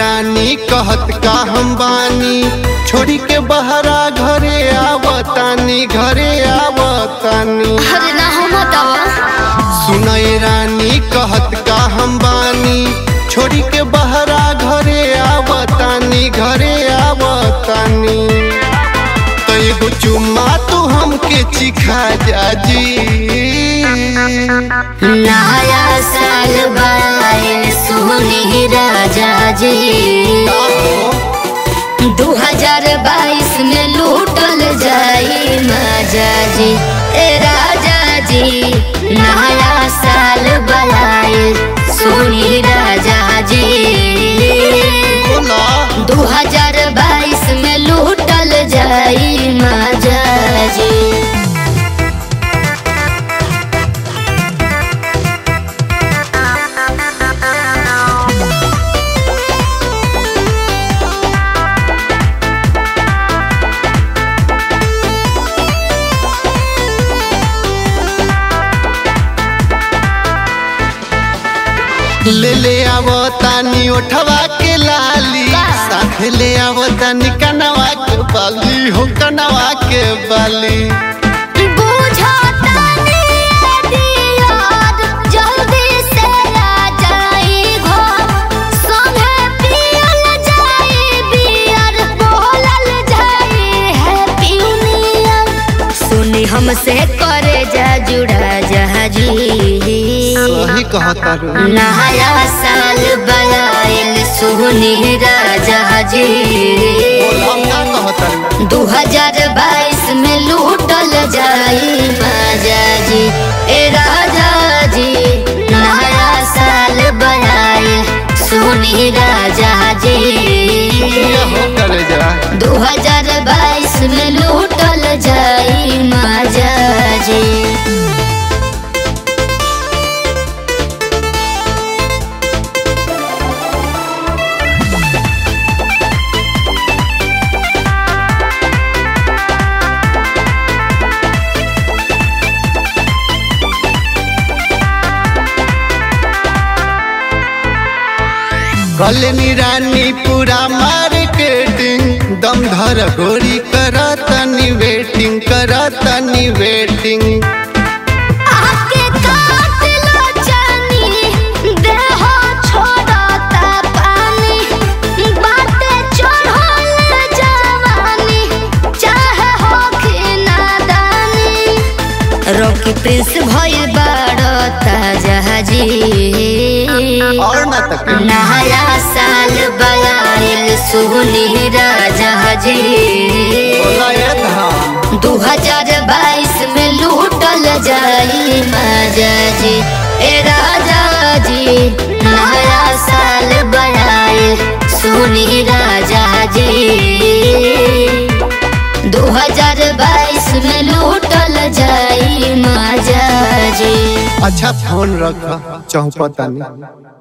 रानी कहत का हम बानी, छोड़ी के बहरा घरे आवतानी, घरे आवतानी। अरे ना हो बतावा। सुनय रानी कहत का हम बानी, छोड़ी के बहरा घरे आवतानी, घरे आवतानी। तो एगो चुम्मा तू हमके चिखा जाजी। नया साल बाइल सोनी राजा जी, 2022 में लूटल जाई मजा जी। ए राजा जी नया साल बाइल सोनी राजा जी, 2022 में लूटल जाई मजा जी। ले ले आवतानी ओठवा के लाली, साथ ले आवतानी कनवा के बाली, हो कनवा के बाली। जल्दी से आ जाई घर, संगे पियल जाई बियर, बोलल जाई हैप्पी न्यू ईयर। सुनी हमसे करे जा जुड़ा जहाजी, सही कहता रू। नया साल बलाइल सुनी राजा जी, 2022 में लूटल जाई मजा जी। ए राजा जी नया साल बलाइल सुनी राजा जी, 2022 में लूटल जाई मजा जी। कलनी रानी पूरा मार्केटिंग, दम धर गोरी करतनी वेटिंग, करतनी वेटिंग। आके काट लो जानी, देह छोड़ता पानी, बातें चढ़ल जवानी, चाहे होखी नादानी। रॉकी प्रिंस भइल बाड़ता जहाजी, और ना तक नया साल बलाइल सुनी राजा जी, 2022 में लूटल जाई मजा जी। ए राजा जी नया साल बलाइल सुनी राजा जी, 2022 में लूटल जाई मजा जी। अच्छा फोन रख, चौपतानी।